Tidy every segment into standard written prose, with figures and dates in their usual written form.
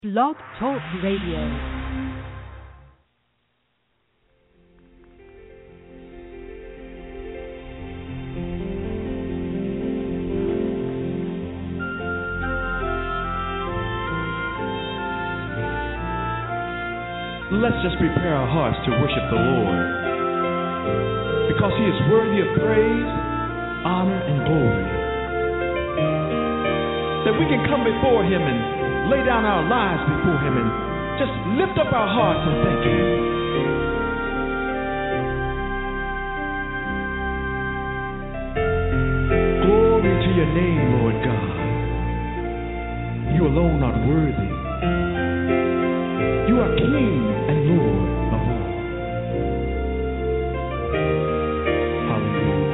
Blog Talk Radio. Let's just prepare our hearts to worship the Lord, because He is worthy of praise, honor, and glory. That we can come before Him and lay down our lives before Him and just lift up our hearts and thank Him. Glory to your name, Lord God. You alone are worthy. You are King and Lord of all. Hallelujah.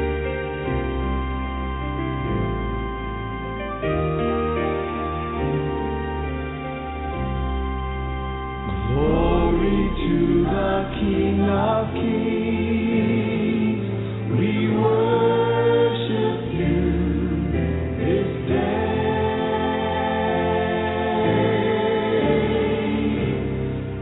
Glory to the King of Kings. We worship you this day.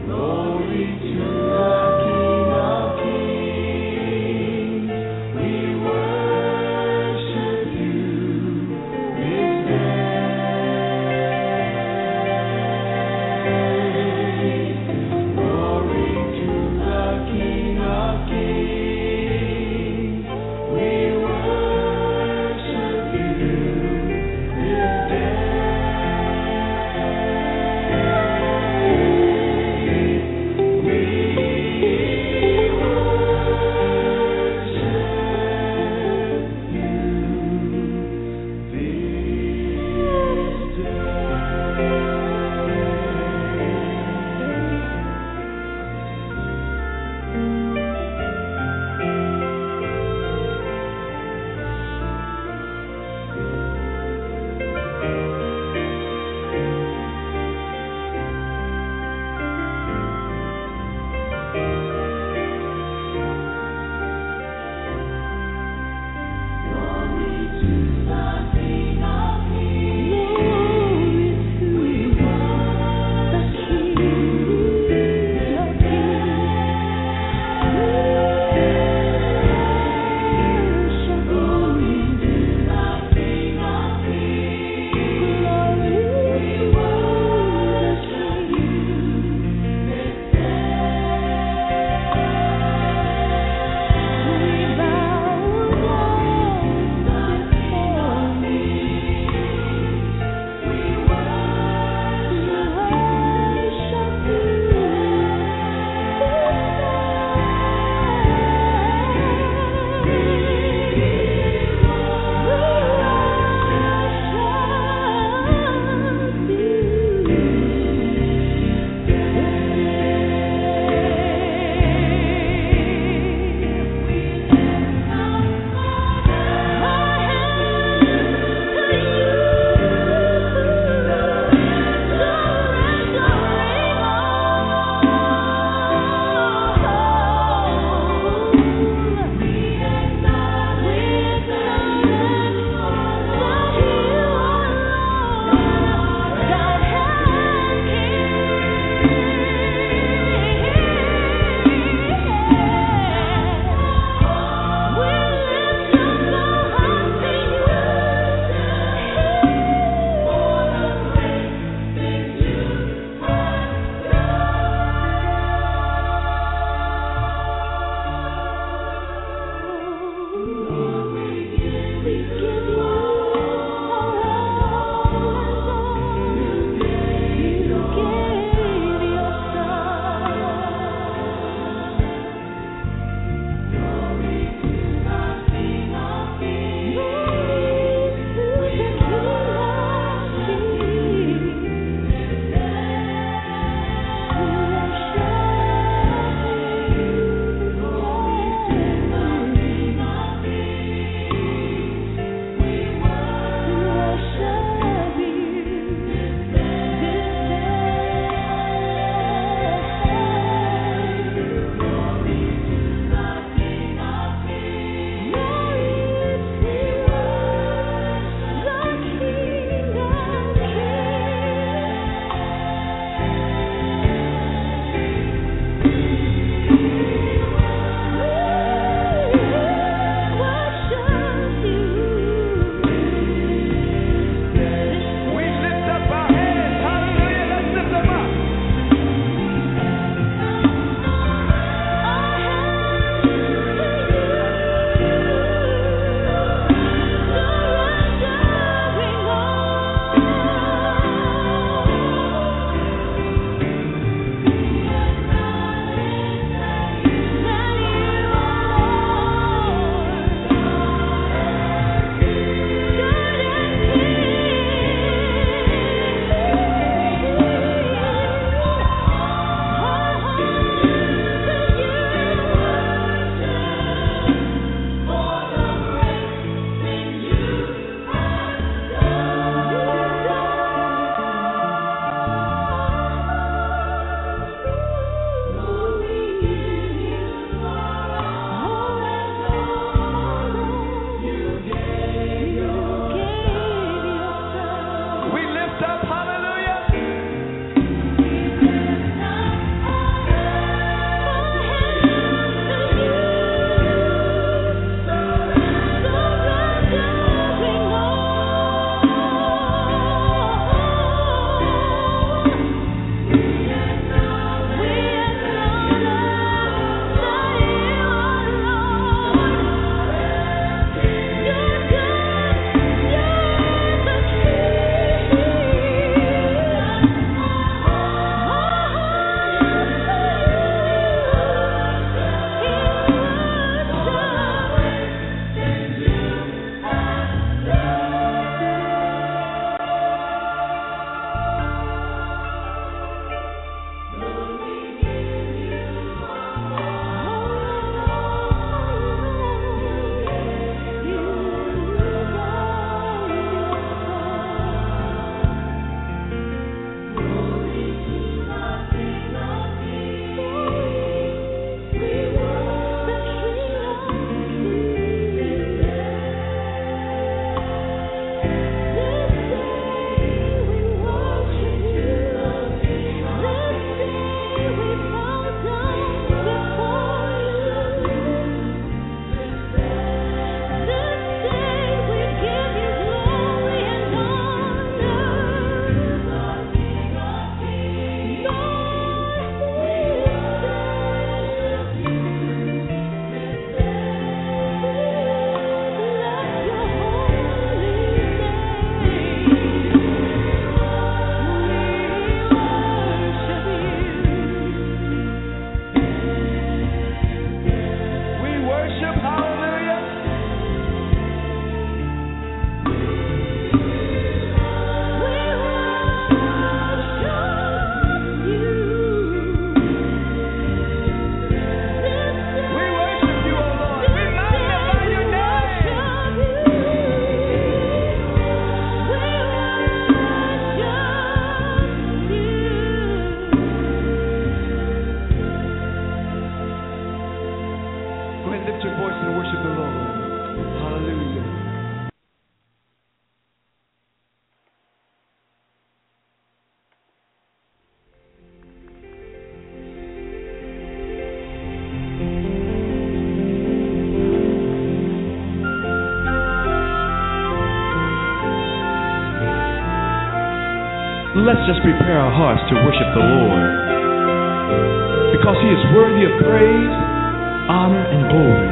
let's just prepare our hearts to worship the Lord, because He is worthy of praise, honor, and glory.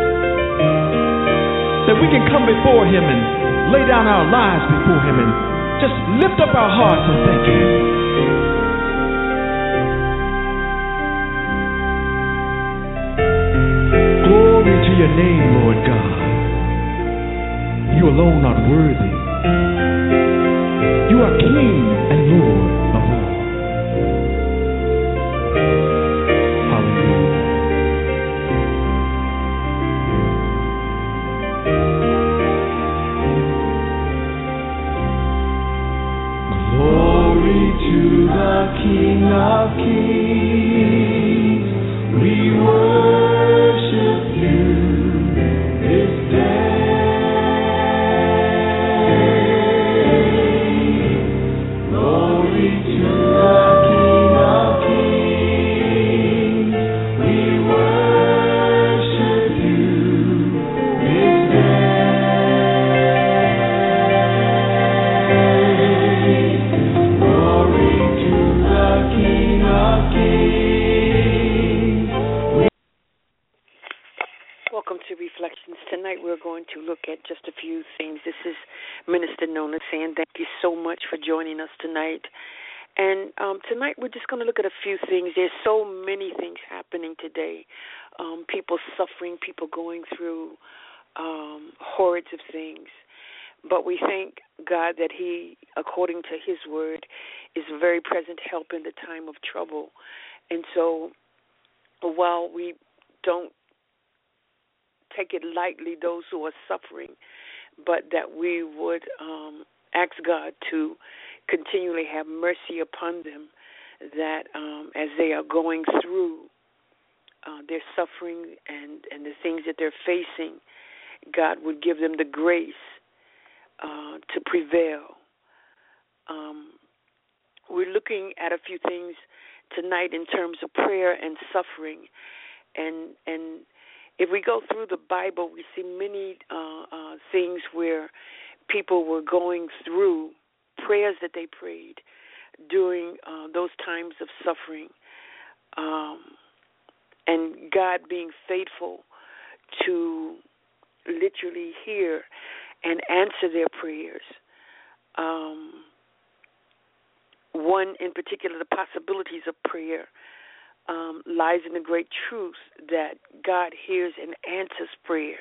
That we can come before Him and lay down our lives before Him and just lift up our hearts and thank Him. Glory to your name, Lord God. You alone are worthy. You are King and Lord of all. Hallelujah. Glory to the King of Kings. We worship you this day. Tonight we're going to look at just a few things. This is Minister Nona saying thank you so much for joining us tonight. And tonight we're just going to look at a few things. There's so many things happening today. People suffering, people going through hordes of things. But we thank God that He, according to His word, is a very present help in the time of trouble. And so while we don't take it lightly, those who are suffering, but that we would ask God to continually have mercy upon them, that as they are going through their suffering and the things that they're facing, God would give them the grace to prevail. We're looking at a few things tonight in terms of prayer and suffering, and if we go through the Bible, we see many things where people were going through prayers that they prayed during those times of suffering, and God being faithful to literally hear and answer their prayers. One in particular, the possibilities of prayer, lies in the great truth that God hears and answers prayer.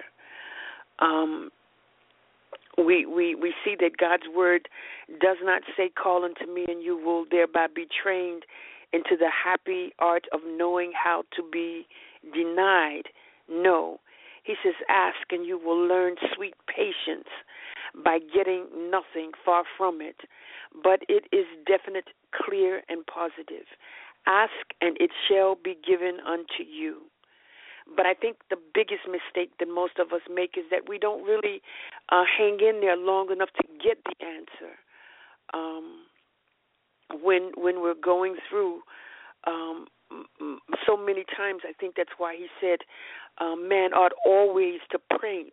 We see that God's word does not say, call unto me and you will thereby be trained into the happy art of knowing how to be denied. No. He says, ask and you will learn sweet patience by getting nothing, far from it. But it is definite, clear, and positive. Ask, and it shall be given unto you. But I think the biggest mistake that most of us make is that we don't really hang in there long enough to get the answer. When we're going through so many times, I think that's why he said, man ought always to pray,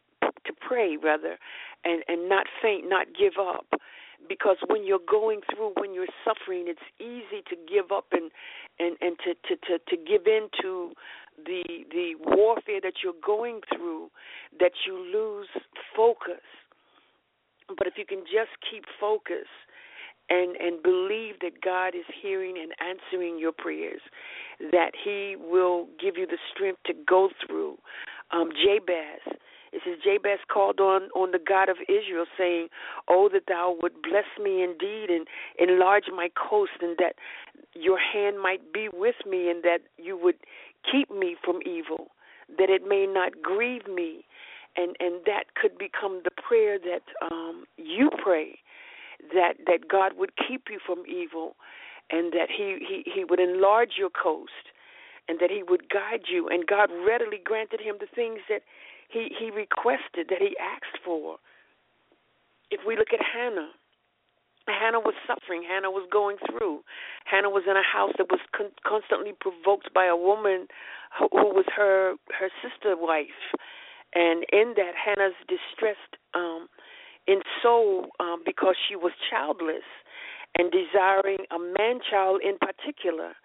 and not faint, not give up. Because when you're going through, when you're suffering, it's easy to give up and to give in to the warfare that you're going through, that you lose focus. But if you can just keep focus and believe that God is hearing and answering your prayers, that He will give you the strength to go through. Jabez. It says, Jabez called on the God of Israel, saying, oh, that thou would bless me indeed and enlarge my coast, and that your hand might be with me, and that you would keep me from evil, that it may not grieve me. And that could become the prayer that you pray, that God would keep you from evil, and that he would enlarge your coast, and that He would guide you. And God readily granted him the things that he requested, that he asked for. If we look at Hannah, Hannah was suffering. Hannah was going through. Hannah was in a house that was constantly provoked by a woman who was her sister wife. And in that, Hannah's distressed in soul because she was childless. and desiring a man-child in particular.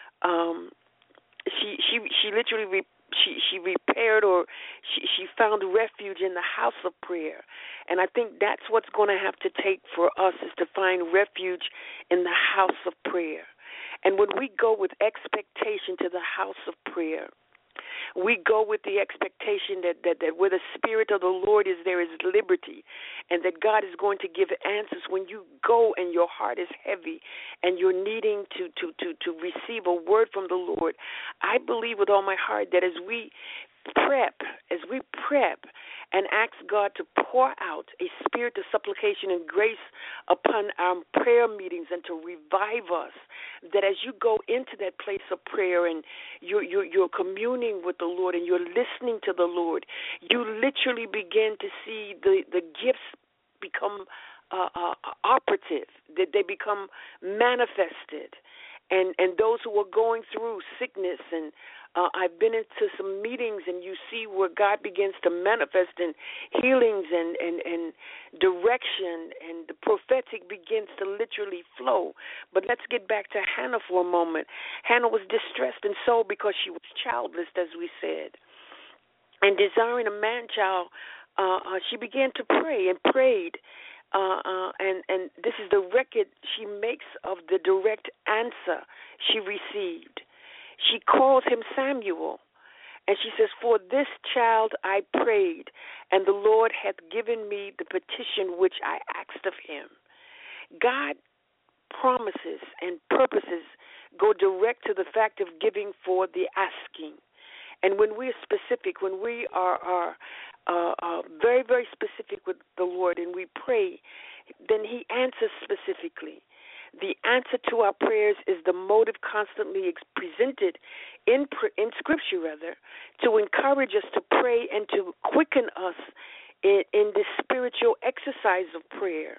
She literally she repaired, or she found refuge in the house of prayer. And I think that's what's going to have to take for us, is to find refuge in the house of prayer. And when we go with expectation to the house of prayer, we go with the expectation that where the Spirit of the Lord is, there is liberty, and that God is going to give answers. When you go and your heart is heavy and you're needing to receive a word from the Lord, I believe with all my heart that as we prep and ask God to pour out a spirit of supplication and grace upon our prayer meetings and to revive us, that as you go into that place of prayer and you're communing with the Lord and you're listening to the Lord, you literally begin to see the gifts become operative, that they become manifested. And those who are going through sickness, and I've been into some meetings, and you see where God begins to manifest in healings and direction, and the prophetic begins to literally flow. But let's get back to Hannah for a moment. Hannah was distressed in soul because she was childless, as we said, and desiring a man-child. She began to pray and prayed. And this is the record she makes of the direct answer she received. She calls him Samuel, and she says, "For this child I prayed, and the Lord hath given me the petition which I asked of him." God promises and purposes go direct to the fact of giving for the asking. And when we're specific, when we are very, very specific with the Lord and we pray, then he answers specifically. The answer to our prayers is the motive constantly presented in Scripture, to encourage us to pray and to quicken us in the spiritual exercise of prayer.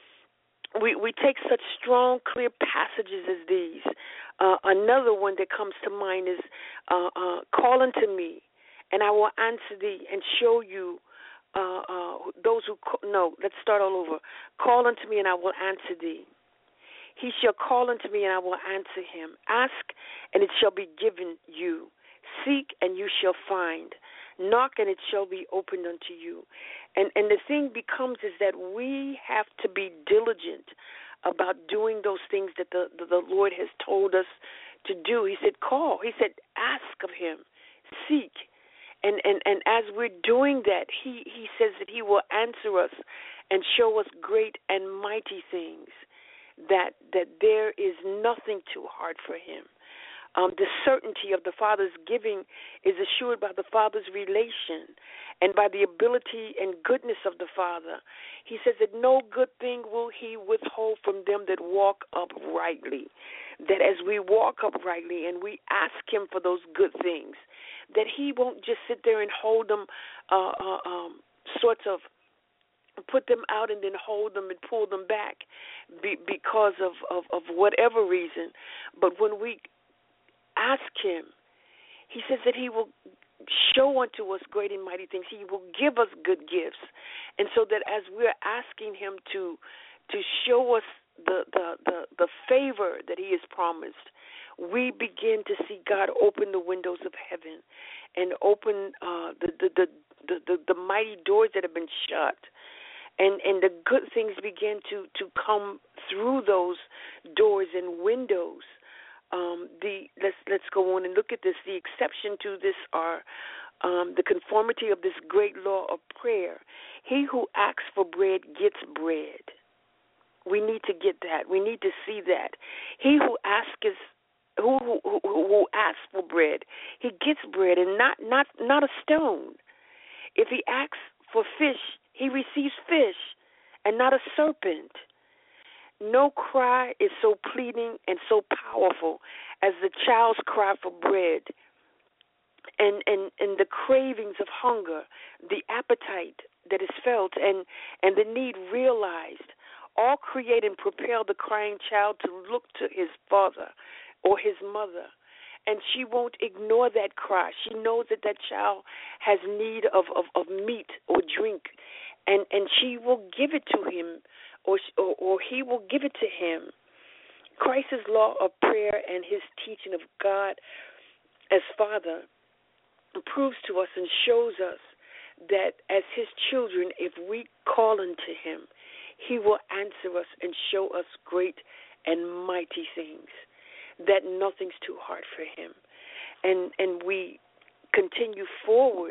We take such strong, clear passages as these. Another one that comes to mind is, "Call unto me, and I will answer thee and show you those who no, let's start all over. Call unto me, and I will answer thee. He shall call unto me, and I will answer him. Ask, and it shall be given you. Seek, and you shall find. Knock, and it shall be opened unto you." And the thing becomes is that we have to be diligent about doing those things that the Lord has told us to do. He said, call. He said, ask of him. Seek. And as we're doing that, he says that he will answer us and show us great and mighty things, that there is nothing too hard for him. The certainty of the Father's giving is assured by the Father's relation and by the ability and goodness of the Father. He says that no good thing will he withhold from them that walk uprightly. That as we walk uprightly and we ask him for those good things, that he won't just sit there and hold them, sort of put them out and then hold them and pull them back because of whatever reason. But when we ask him, he says that he will show unto us great and mighty things. He will give us good gifts. And so that as we're asking him to show us the favor that he has promised, we begin to see God open the windows of heaven and open the mighty doors that have been shut. And the good things begin to come through those doors and windows. Let's go on and look at this. The exception to this are the conformity of this great law of prayer. He who asks for bread gets bread. We need to get that. We need to see that. He who asks who asks for bread, he gets bread, and not a stone. If he asks for fish, he receives fish, and not a serpent. No cry is so pleading and so powerful as the child's cry for bread, and the cravings of hunger, the appetite that is felt, and the need realized, all create and propel the crying child to look to his father or his mother. And she won't ignore that cry. She knows that child has need of meat or drink, and she will give it to him or he will give it to him. Christ's law of prayer and his teaching of God as Father proves to us and shows us that as his children, if we call unto him, he will answer us and show us great and mighty things, that nothing's too hard for him. And we continue forward.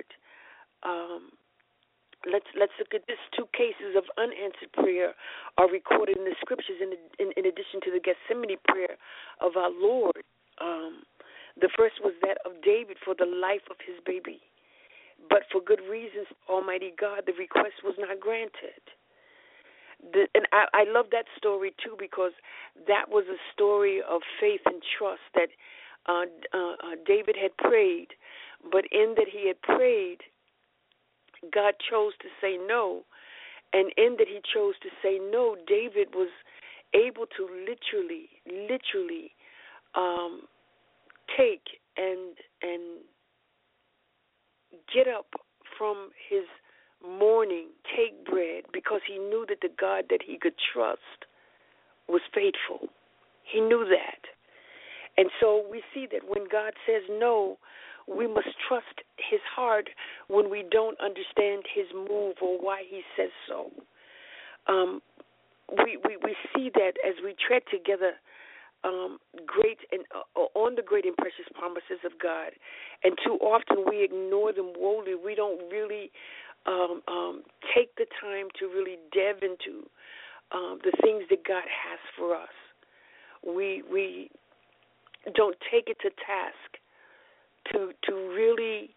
Let's look at this. 2 cases of unanswered prayer are recorded in the scriptures in addition to the Gethsemane prayer of our Lord. The first was that of David for the life of his baby. But for good reasons, Almighty God, the request was not granted. And I love that story, too, because that was a story of faith and trust that David had prayed. But in that he had prayed, God chose to say no. And in that he chose to say no, David was able to literally take and get up from his mourning, take bread, because he knew that the God that he could trust was faithful. He knew that. And so we see that when God says no, we must trust his heart when we don't understand his move or why he says so. We see that as we tread together great and on the great and precious promises of God, and too often we ignore them woefully. We don't really take the time to really delve into the things that God has for us. We don't take it to task to really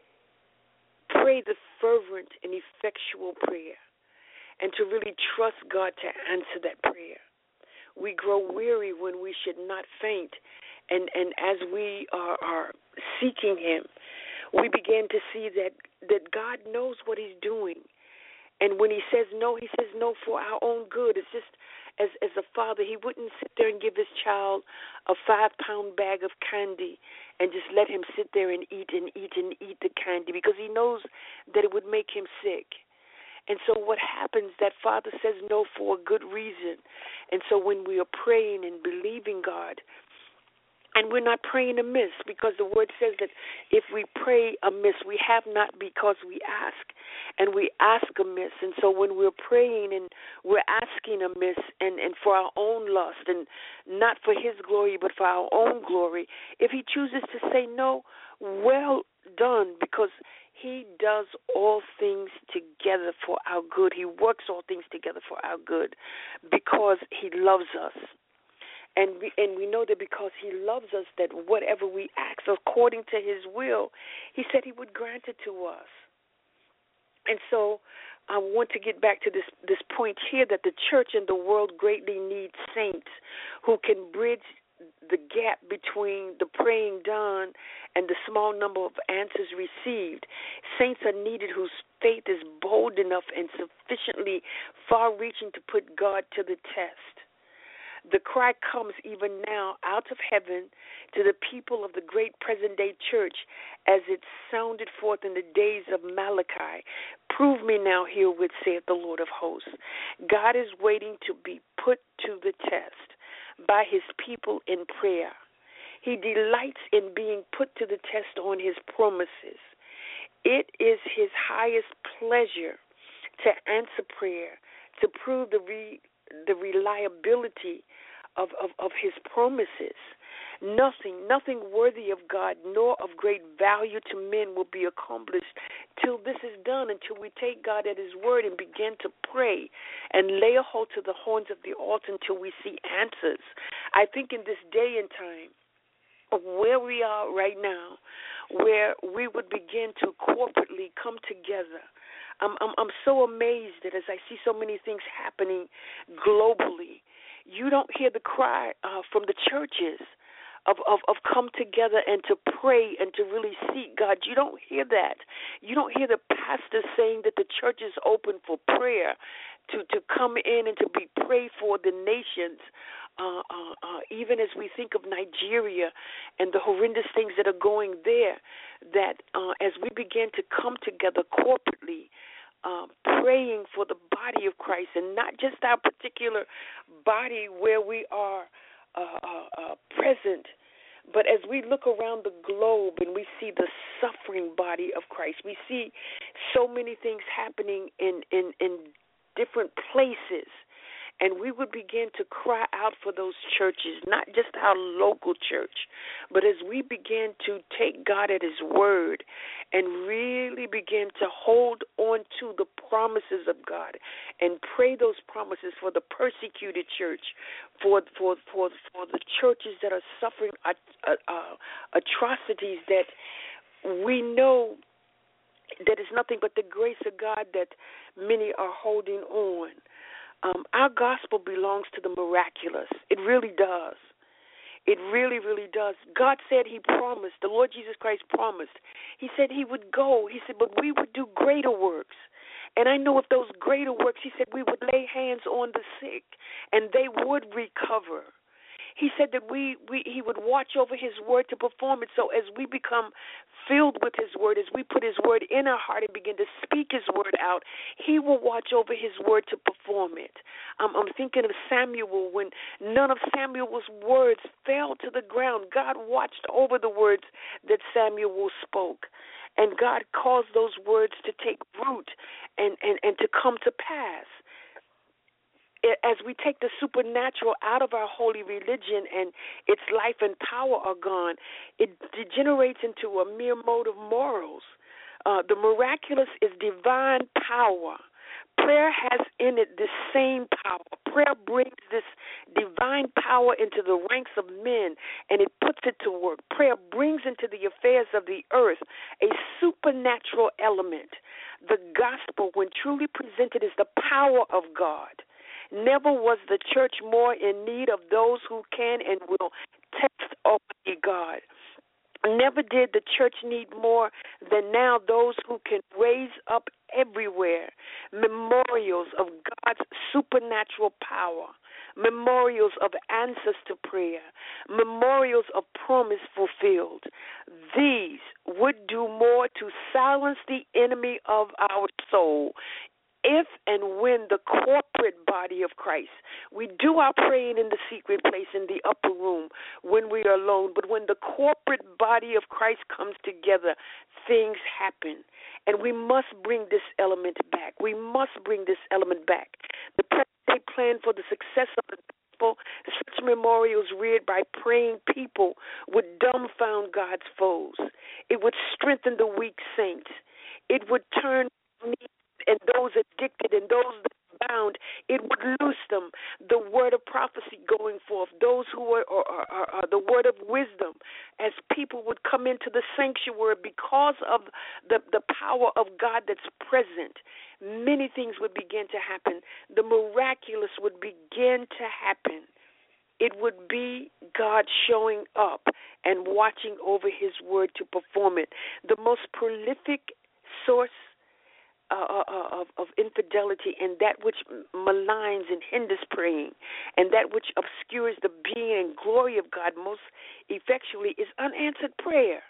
pray the fervent and effectual prayer, and to really trust God to answer that prayer. We grow weary when we should not faint, and as we are seeking him, we begin to see that God knows what he's doing. And when he says no for our own good. It's just as a father, he wouldn't sit there and give his child a 5-pound bag of candy and just let him sit there and eat the candy, because he knows that it would make him sick. And so what happens, that father says no for a good reason. And so when we are praying and believing God, and we're not praying amiss, because the word says that if we pray amiss, we have not because we ask, and we ask amiss. And so when we're praying and we're asking amiss and for our own lust, and not for his glory but for our own glory, if he chooses to say no, well done, because he does all things together for our good. He works all things together for our good because he loves us. And we know that because he loves us, that whatever we ask according to his will, he said he would grant it to us. And so I want to get back to this point here, that the church and the world greatly needs saints who can bridge the gap between the praying done and the small number of answers received. Saints are needed whose faith is bold enough and sufficiently far-reaching to put God to the test. The cry comes even now out of heaven to the people of the great present-day church as it sounded forth in the days of Malachi. Prove me now herewith, saith the Lord of hosts. God is waiting to be put to the test by his people in prayer. He delights in being put to the test on his promises. It is his highest pleasure to answer prayer, to prove the reliability of his promises. Nothing worthy of God nor of great value to men will be accomplished till this is done, until we take God at his word and begin to pray and lay a hold to the horns of the altar until we see answers. I think in this day and time, where we are right now, where we would begin to corporately come together, I'm so amazed that as I see so many things happening globally, you don't hear the cry from the churches of come together and to pray and to really seek God. You don't hear that. You don't hear the pastors saying that the church is open for prayer, to come in and to be prayed for the nations. Even as we think of Nigeria and the horrendous things that are going there, that as we begin to come together corporately, praying for the body of Christ, and not just our particular body where we are present, but as we look around the globe and we see the suffering body of Christ, we see so many things happening in different places. And we would begin to cry out for those churches, not just our local church, but as we begin to take God at His word and really begin to hold on to the promises of God and pray those promises for the persecuted church, for the churches that are suffering atrocities that we know that is nothing but the grace of God that many are holding on. Our gospel belongs to the miraculous. It really does. It really, really does. God said He promised, the Lord Jesus Christ promised. He said He would go. He said, but we would do greater works. And I know if those greater works, He said we would lay hands on the sick and they would recover. He said that He would watch over His word to perform it. So as we become filled with His word, as we put His word in our heart and begin to speak His word out, He will watch over His word to perform it. I'm thinking of Samuel. When none of Samuel's words fell to the ground, God watched over the words that Samuel spoke. And God caused those words to take root and to come to pass. As we take the supernatural out of our holy religion and its life and power are gone, it degenerates into a mere mode of morals. The miraculous is divine power. Prayer has in it the same power. Prayer brings this divine power into the ranks of men, and it puts it to work. Prayer brings into the affairs of the earth a supernatural element. The gospel, when truly presented, is the power of God. Never was the church more in need of those who can and will test Almighty God. Never did the church need more than now those who can raise up everywhere memorials of God's supernatural power, memorials of answers to prayer, memorials of promise fulfilled. These would do more to silence the enemy of our soul. If and when the corporate body of Christ, we do our praying in the secret place in the upper room when we are alone, but when the corporate body of Christ comes together, things happen. And we must bring this element back. We must bring this element back. The present plan for the success of the gospel, such memorials reared by praying people would dumbfound God's foes. It would strengthen the weak saints. It would turn and those addicted and those bound, it would loose them. The word of prophecy going forth, those who are the word of wisdom, as people would come into the sanctuary because of the power of God that's present, many things would begin to happen. The miraculous would begin to happen. It would be God showing up and watching over His word to perform it. The most prolific source of infidelity and that which maligns and hinders praying and that which obscures the being and glory of God most effectually is unanswered prayer.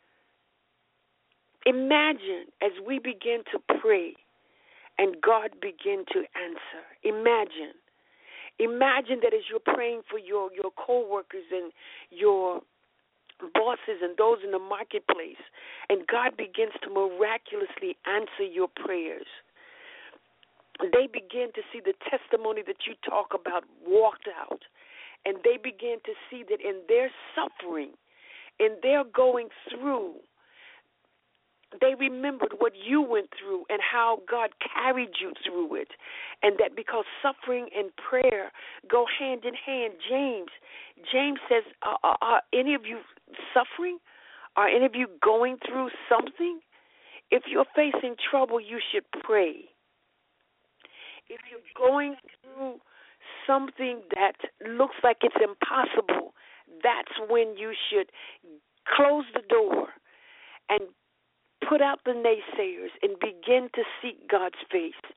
Imagine as we begin to pray and God begin to answer. Imagine that as you're praying for your co-workers and your bosses and those in the marketplace, and God begins to miraculously answer your prayers. They begin to see the testimony that you talk about walked out, and they begin to see that in their suffering, in their going through, they remembered what you went through and how God carried you through it, and that because suffering and prayer go hand in hand. James says, are any of you suffering? Are any of you going through something? If you're facing trouble, you should pray. If you're going through something that looks like it's impossible, that's when you should close the door and put out the naysayers and begin to seek God's face.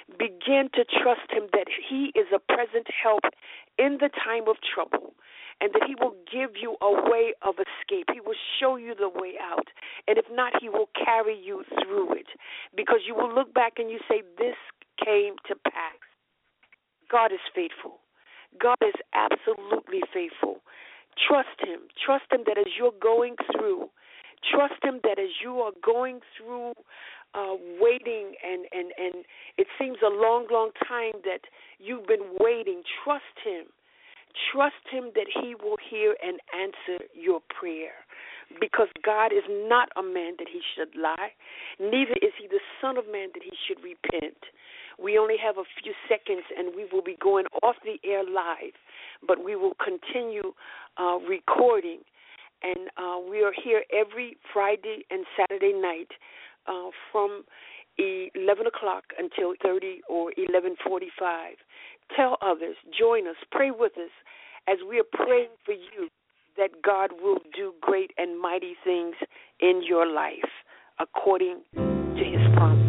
Begin to trust him that he is a present help in the time of trouble, and that he will give you a way of escape. He will show you the way out. And if not, he will carry you through it, because you will look back and you say, this came to pass. God is faithful. God is absolutely faithful. Trust him. Trust him that as you're going through, trust him that as you are going through waiting, and it seems a long, long time that you've been waiting, trust him. Trust him that he will hear and answer your prayer, because God is not a man that he should lie, neither is he the son of man that he should repent. We only have a few seconds, and we will be going off the air live, but we will continue recording, and we are here every Friday and Saturday night from 11 o'clock until 30 or 11:45. Tell others, join us, pray with us as we are praying for you that God will do great and mighty things in your life according to his promise.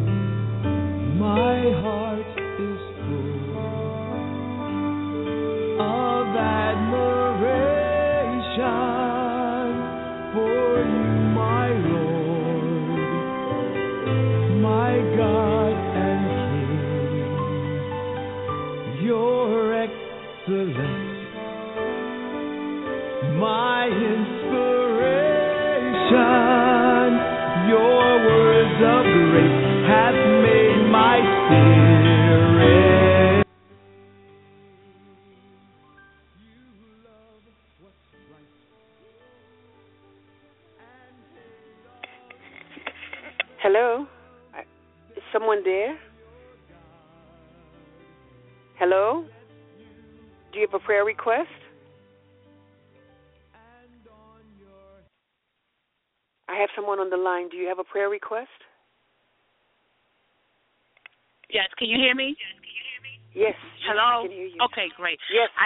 My heart is full of admiration for you, my Lord, my God and King. Your excellence, my inspiration, your words of grace have made my spirit. Hello? Is someone there? Hello? Do you have a prayer request? I have someone on the line. Do you have a prayer request? Yes, can you hear me? Yes. Hello? I can hear you. Okay, great. Yes. I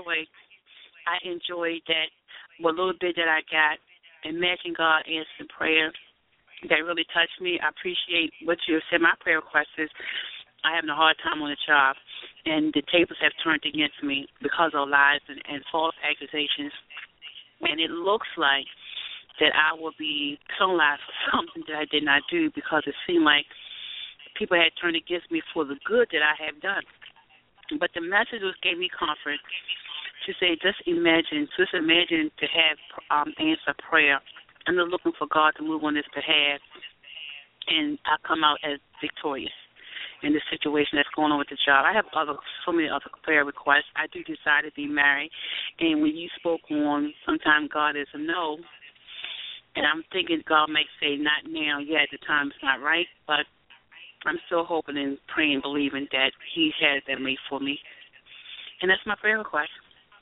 enjoyed that, what little bit that I got, Imagine God Answering Prayer. That really touched me. I appreciate what you said. My prayer request is I having a hard time on the job, and the tables have turned against me because of lies and false accusations. And it looks like that I will be penalized for something that I did not do, because it seemed like people had turned against me for the good that I have done. But the message gave me comfort to say, just imagine to have answer prayer. I'm not looking for God to move on this behalf, and I come out as victorious in the situation that's going on with the job. I have so many other prayer requests. I do desire to be married, and when you spoke on sometimes God is a no, and I'm thinking God may say not now yet, the time's not right, but I'm still hoping and praying, believing that he has that made for me. And that's my prayer request.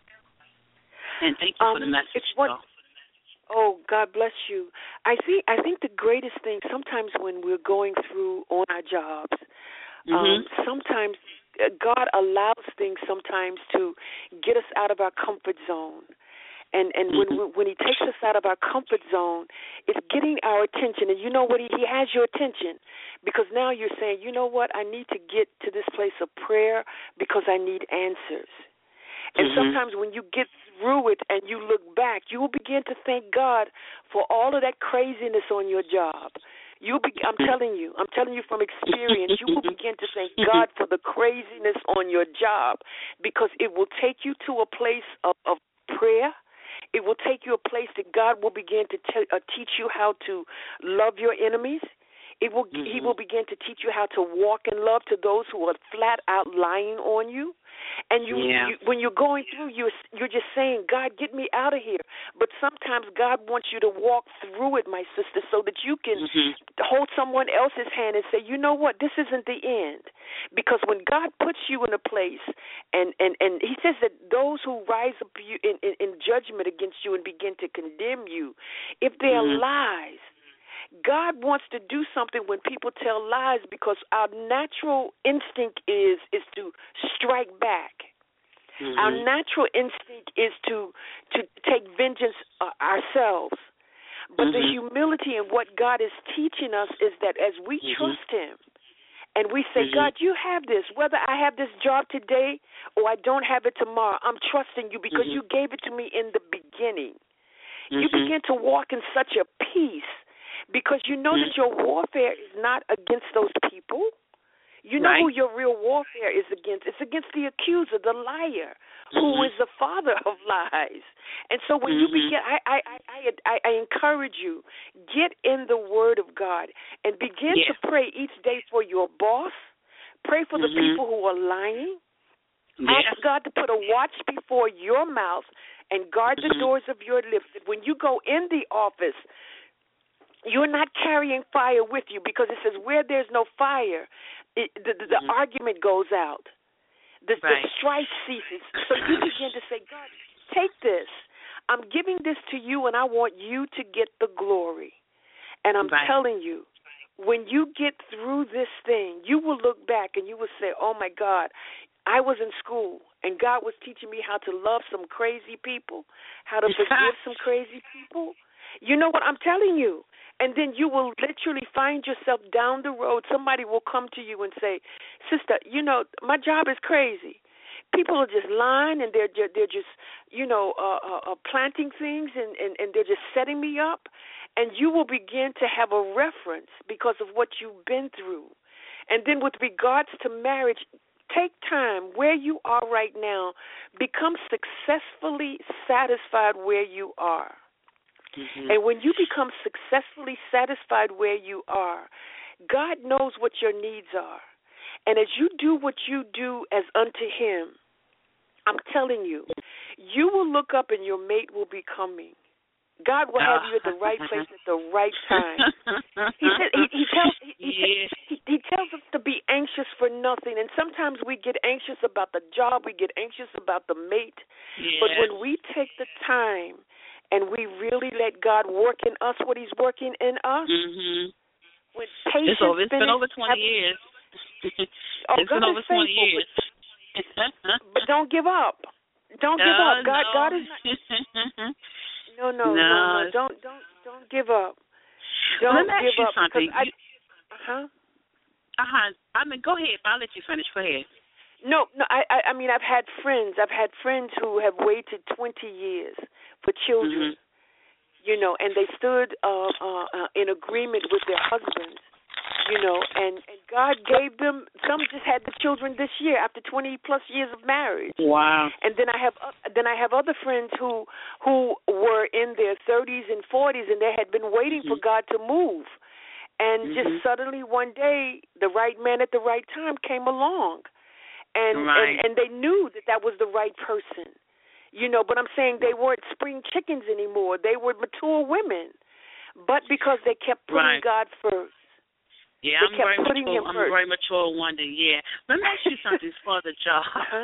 And thank you for the message. Oh, God bless you. I think the greatest thing, sometimes when we're going through on our jobs, sometimes God allows things sometimes to get us out of our comfort zone. And when he takes us out of our comfort zone, it's getting our attention. And you know what? He has your attention, because now you're saying, you know what? I need to get to this place of prayer because I need answers. And sometimes when you get through it and you look back, you will begin to thank God for all of that craziness on your job. I'm telling you from experience, you will begin to thank God for the craziness on your job, because it will take you to a place of prayer. It will take you a place that God will begin to teach you how to love your enemies. He will begin to teach you how to walk in love to those who are flat out lying on you. And you when you're going through, you're just saying, God, get me out of here. But sometimes God wants you to walk through it, my sister, so that you can hold someone else's hand and say, you know what, this isn't the end. Because when God puts you in a place, and he says that those who rise up in judgment against you and begin to condemn you, if they are lies, God wants to do something when people tell lies, because our natural instinct is to strike back. Our natural instinct is to take vengeance ourselves. But the humility in what God is teaching us is that as we trust him, And we say, God, you have this. Whether I have this job today or I don't have it tomorrow, I'm trusting you because you gave it to me in the beginning. You begin to walk in such a peace because you know that your warfare is not against those people. You know who your real warfare is against. It's against the accuser, the liar, who is the father of lies. And so when you begin, I encourage you, get in the Word of God and begin to pray each day for your boss. Pray for the people who are lying. Ask God to put a watch before your mouth and guard the doors of your lips. That when you go in the office, you're not carrying fire with you, because it says where there's no fire, the argument goes out. The strife ceases. So you begin to say, God, take this. I'm giving this to you, and I want you to get the glory. And I'm telling you, when you get through this thing, you will look back and you will say, oh, my God, I was in school, and God was teaching me how to love some crazy people, how to forgive some crazy people. You know what I'm telling you? And then you will literally find yourself down the road. Somebody will come to you and say, sister, you know, my job is crazy. People are just lying, and they're just, you know, planting things, and they're just setting me up. And you will begin to have a reference because of what you've been through. And then with regards to marriage, take time where you are right now. Become successfully satisfied where you are. And when you become successfully satisfied where you are, God knows what your needs are. And as you do what you do as unto Him, I'm telling you, you will look up and your mate will be coming. God will have you at the right place at the right time. He tells us to be anxious for nothing. And sometimes we get anxious about the job, we get anxious about the mate. Yes. But when we take the time and we really let God work in us what He's working in us, with patience, it's been over 20 years. It's been over 20 years. But don't give up. Don't give up. God is not. No. Don't give up. Let me ask you something. I mean, go ahead. I'll let you finish. Go ahead. No. I mean, I've had friends who have waited 20 years for children. You know, and they stood in agreement with their husbands. You know, and God gave them. Some just had the children this year after 20 plus years of marriage. Wow! And then I have other friends who were in their 30s and 40s, and they had been waiting for God to move. And just suddenly one day, the right man at the right time came along, and they knew that was the right person. You know, but I'm saying they weren't spring chickens anymore. They were mature women, but because they kept putting God first. Yeah, I'm very mature one day, yeah. Let me ask you something as far as the job.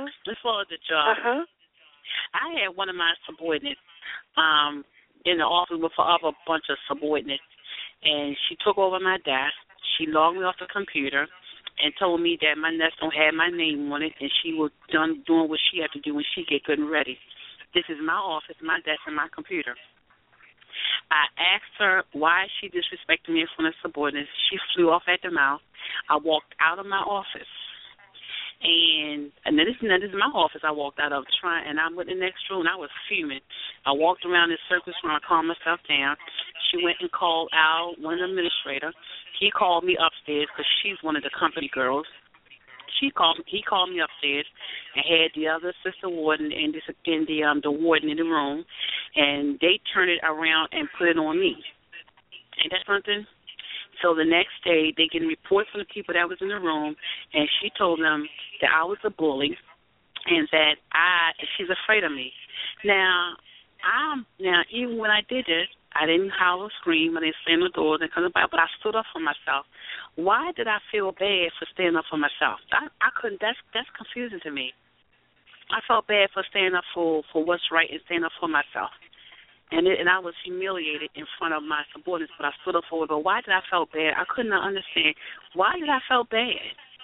I had one of my subordinates in the office with a bunch of subordinates, and she took over my desk. She logged me off the computer and told me that my desk don't have my name on it, and she was done doing what she had to do when she get good and ready. This is my office, my desk, and my computer. I asked her why she disrespected me in front of subordinates. She flew off at the mouth. I walked out of my office. And this is my office I walked out of and I went in the next room and I was fuming. I walked around in circles trying to calm myself down. She went and called Al, one of the administrators. He called me upstairs because she's one of the company girls. He called me upstairs and had the other assistant warden and the warden in the room, and they turned it around and put it on me. Ain't that something? So the next day, they get a report from the people that was in the room, and she told them that I was a bully and that she's afraid of me. Now even when I did this, I didn't holler or scream. I didn't slam the doors and come about, but I stood up for myself. Why did I feel bad for standing up for myself? I couldn't. That's confusing to me. I felt bad for standing up for what's right and standing up for myself. And I was humiliated in front of my subordinates, but I stood up for it. But why did I feel bad? I could not understand. Why did I feel bad?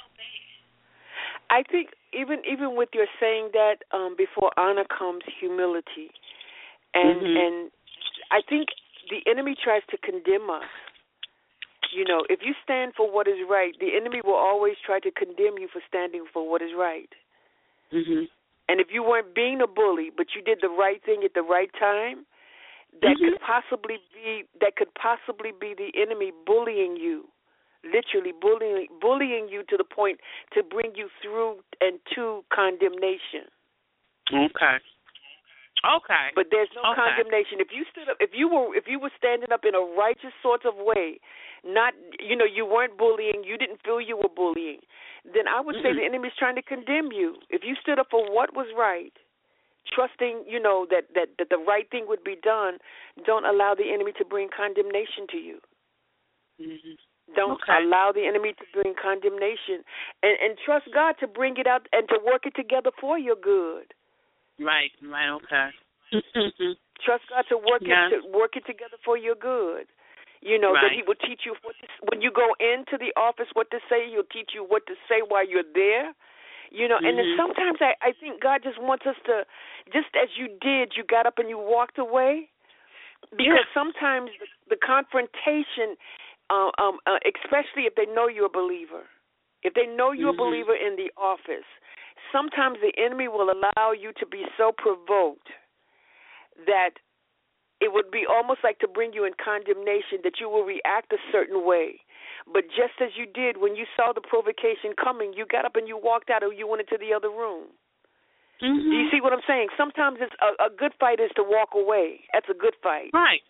I think even with your saying that before honor comes humility. And I think the enemy tries to condemn us. You know, if you stand for what is right, the enemy will always try to condemn you for standing for what is right. Mhm. And if you weren't being a bully, but you did the right thing at the right time, that could possibly be the enemy bullying you, literally bullying you to the point to bring you through and to condemnation. Okay. Okay. But there's no condemnation. If you stood up, if you were standing up in a righteous sort of way, not, you weren't bullying, you didn't feel you were bullying, then I would say the enemy's trying to condemn you. If you stood up for what was right, trusting, that the right thing would be done, don't allow the enemy to bring condemnation to you. Don't allow the enemy to bring condemnation, and trust God to bring it out and to work it together for your good. Right, okay. Trust God to work it together for your good. That He will teach you when you go into the office what to say. He'll teach you what to say while you're there. And then sometimes I think God just wants us to, just as you did, you got up and you walked away, because sometimes the confrontation, especially if they know you're a believer, if they know you're a believer in the office, sometimes the enemy will allow you to be so provoked that it would be almost like to bring you in condemnation, that you will react a certain way. But just as you did when you saw the provocation coming, you got up and you walked out, or you went into the other room. Do you see what I'm saying? Sometimes it's a good fight is to walk away. That's a good fight. Right.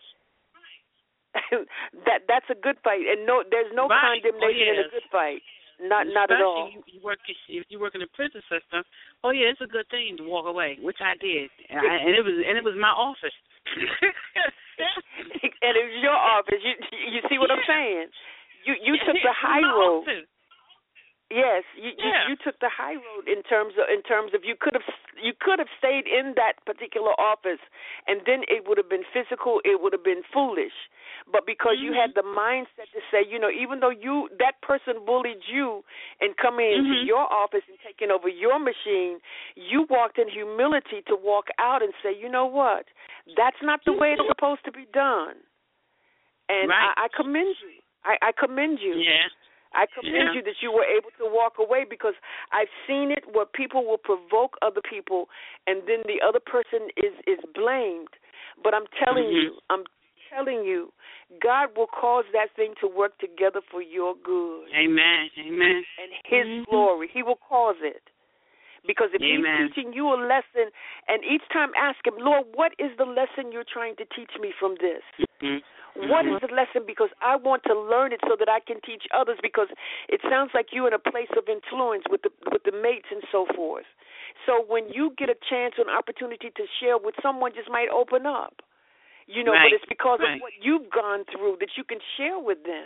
That's a good fight, and there's no condemnation in a good fight. Not at all. Especially if you work in the prison system. It's a good thing to walk away, which I did, and it was my office. And it was your office. You see what I'm saying? You took the high road. Office. Yes, you took the high road in terms of you could have stayed in that particular office, and then it would have been physical. It would have been foolish. But because you had the mindset to say, even though that person bullied you and coming into your office and taking over your machine, you walked in humility to walk out and say, you know what, that's not the way it's supposed to be done. And I commend you. I commend you. Yeah. I commend you that you were able to walk away, because I've seen it where people will provoke other people and then the other person is blamed. But I'm telling you, God will cause that thing to work together for your good. Amen. And His glory. He will cause it. Because if He's teaching you a lesson, and each time ask Him, Lord, what is the lesson you're trying to teach me from this? What is the lesson? Because I want to learn it so that I can teach others, because it sounds like you're in a place of influence with the mates and so forth. So when you get a chance or an opportunity to share with someone, just might open up. But it's because of what you've gone through that you can share with them.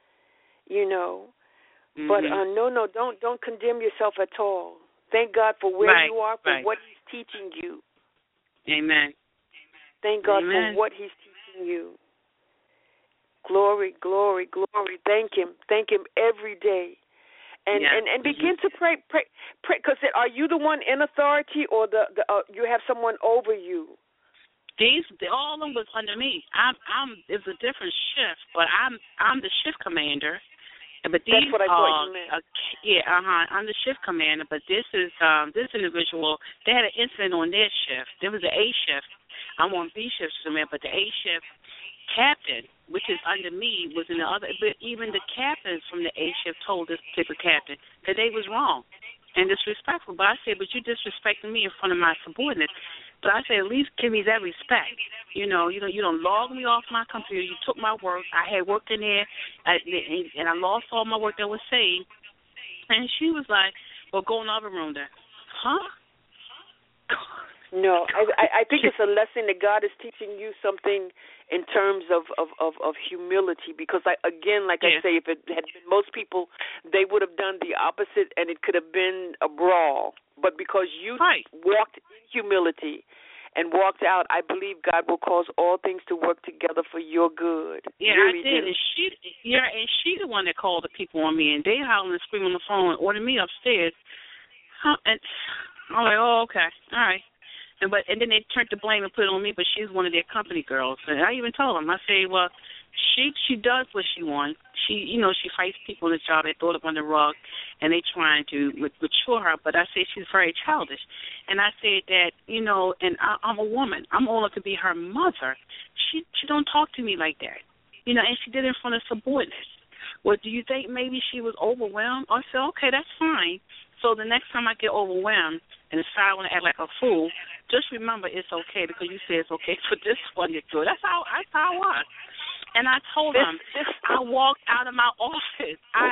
But no, don't condemn yourself at all. Thank God for where you are, for what He's teaching you. Amen. Thank God for what He's teaching you. Glory, glory, glory. Thank Him every day. And begin to pray, because are you the one in authority, or you have someone over you? All of them was under me. It's a different shift, but I'm the shift commander. But these, that's what I thought you meant. I'm the shift commander. But this is this individual. They had an incident on their shift. There was an A shift. I'm on B shift, but the A shift captain, which is under me, was in the other. But even the captains from the A shift told this particular captain that they was wrong and disrespectful. But I said, but you disrespecting me in front of my subordinates. But I said, at least give me that respect. You don't log me off my computer. You took my work. I had worked in there, and I lost all my work that was saved. And she was like, well, go in the other room then. Huh? No, I think it's a lesson that God is teaching you something in terms of humility, because, I say, if it had been most people, they would have done the opposite, and it could have been a brawl. But because you walked in humility and walked out, I believe God will cause all things to work together for your good. Yeah, really I did. And she the one that called the people on me, and they howling and screaming on the phone and ordered me upstairs. And I'm like, oh, okay, all right. And then they turned the blame and put it on me, but she's one of their company girls. And I even told them, I say, well, she does what she wants. She fights people on the job. They throw it up on the rug, and they trying to mature her. But I say she's very childish, and I say that and I'm a woman. I'm old enough to be her mother. She don't talk to me like that, and she did it in front of subordinates. Well, do you think maybe she was overwhelmed? I said, okay, that's fine. So the next time I get overwhelmed and decide I want to act like a fool, just remember it's okay because you said it's okay for this one to do it. That's how I was. And I told him, I walked out of my office. I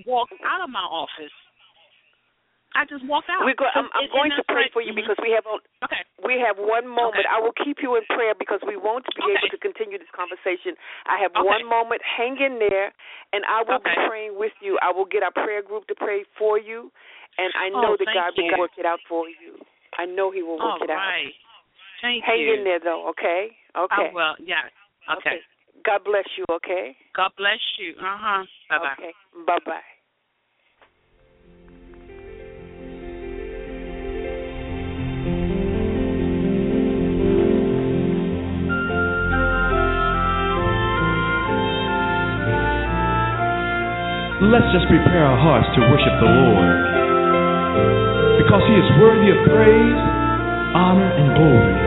just walked out. I'm going to pray for you because we have one moment. I will keep you in prayer because we won't be able to continue this conversation. I have one moment. Hang in there, and I will be praying with you. I will get our prayer group to pray for you, and I know that God will work it out for you. I know He will work it out. Right. Thank Hang you. in there, though, okay? Okay. I will, yeah. Okay. God bless you, okay? God bless you. Bye-bye. Okay. Bye-bye. Let's just prepare our hearts to worship the Lord, because He is worthy of praise, honor, and glory.